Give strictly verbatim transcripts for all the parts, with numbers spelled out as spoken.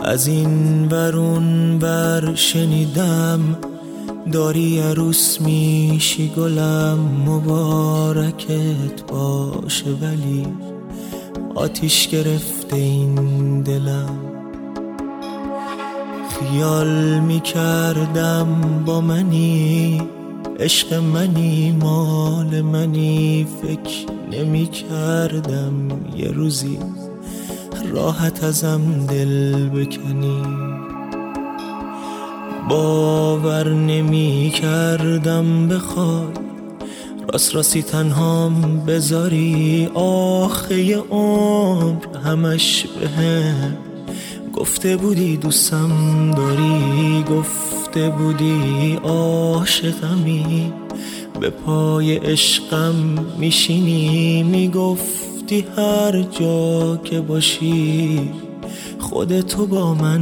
از این ورون بر شنیدم داری عروس میشی گلم، مبارکت باشه ولی آتیش گرفته این دلم. خیال میکردم با منی، عشق منی، مال منی، فکر نمیکردم یه روزی راحت ازم دل بکنی. باور نمیکردم بخوای راست راستی تنهام بذاری، آخه یه عمر همش بهم گفته بودی دوستم داری، گفته بودی عاشقمی، به پای عشقم میشینی، میگفتی هر جا که باشی خودتو با من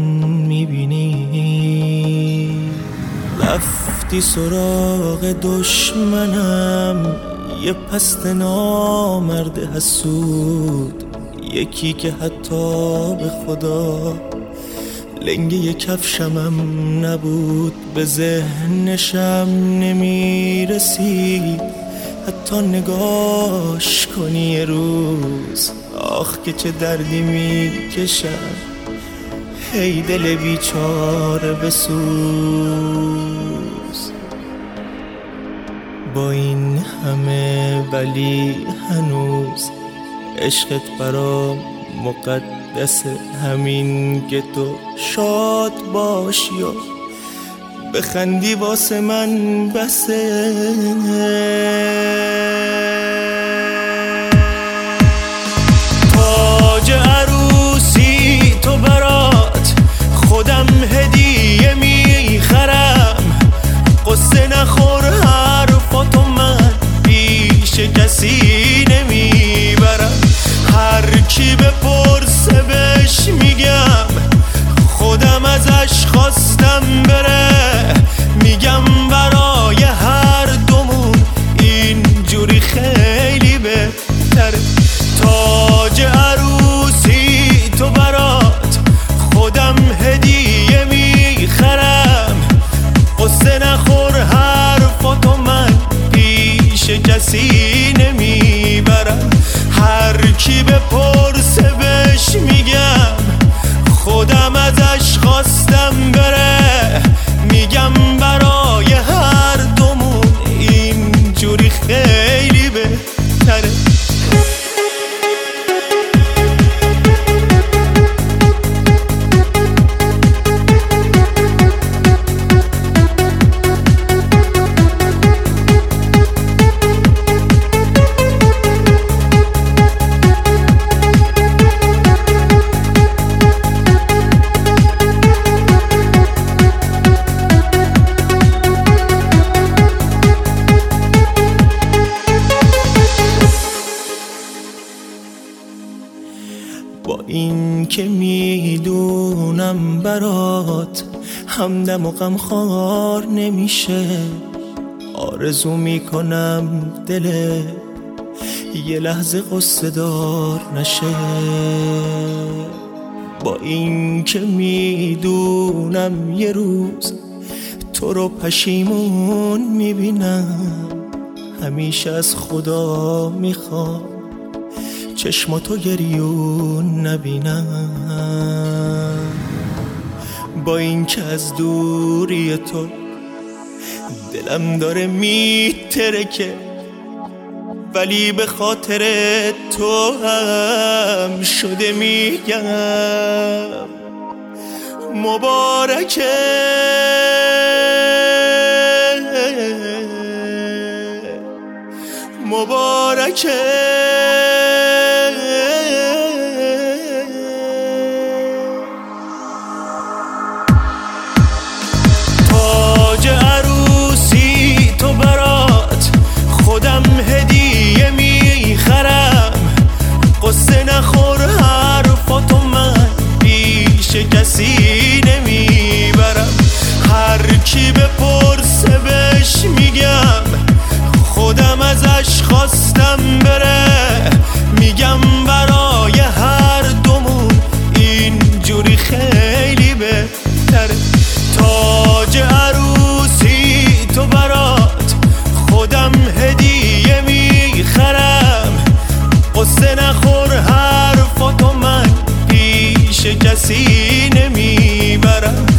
میبینی. رفتی سراغ دشمنم، یه پست نامرد حسود، یکی که حتی به خدا لنگه کفشمم نبود، به ذهنشم نمیرسید حتی نگاش کنی یه روز. آخ که چه دردی میکشم، هی دل بیچاره بسوز. با این همه ولی هنوز عشقت برام مقدسه، همین که تو شاد باشی و بخندی واسه من بسه. تاج عروسی تو برات خودم هدیه میخرم، قصه نخور حرفاتو من پیش کسی نمیبرم. هر کی بپرسه بهش میگم خودم ازش خواستم بره، میگم برای هر دومون اینجوری خیلی بهتره. تاج عروسی تو برات خودم هدیه میخرم، قصه نخور حرفاتو من پیش کسی نمیبرم. هر کی بپرسه بهش میگم خودم ازش خواستم بره، میگم برای هر دومون اینجوری خیلی بهتره. با این که میدونم برات همدم و غمخوار نمیشه، آرزو میکنم دل یه لحظه قصه دار نشه. با این که میدونم یه روز تو رو پشیمون میبینم، همیشه از خدا میخوام چشماتو گریون نبینم. با این که از دوری تو دلم داره میترکه، ولی به خاطر تو هم شده میگم مبارکه. مبارکه تاج عروسی تو برات خودم هدیه میخرم، قصه نخور حرفاتو من پیش کسی نمیبرم. هر کی بپرسه بهش میگم خودم ازش خواستم بره، قصه نخور حرفاتو من پیش کسی نمیبرم.